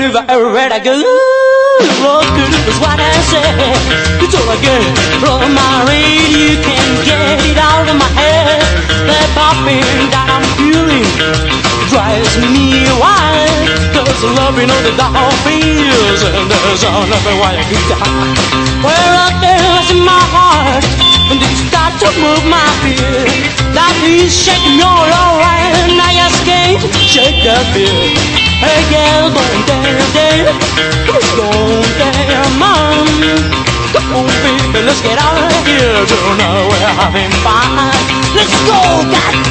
if I ever read a girl. Rock is what I say. It's all I get from my radio. You can get it out of my head. That popping that I'm feeling drives me wild. Cause the love, you know, that the whole feels. And there's nothing why I could die. Well, up there's in my heart. And it start to move my feet. That he's shaking me all right. Now you can't shake that fear. Hey girl, don't dare. Don't dare, mom. Come on, baby, let's get out of here. Tonight we're having fun. Let's go, God.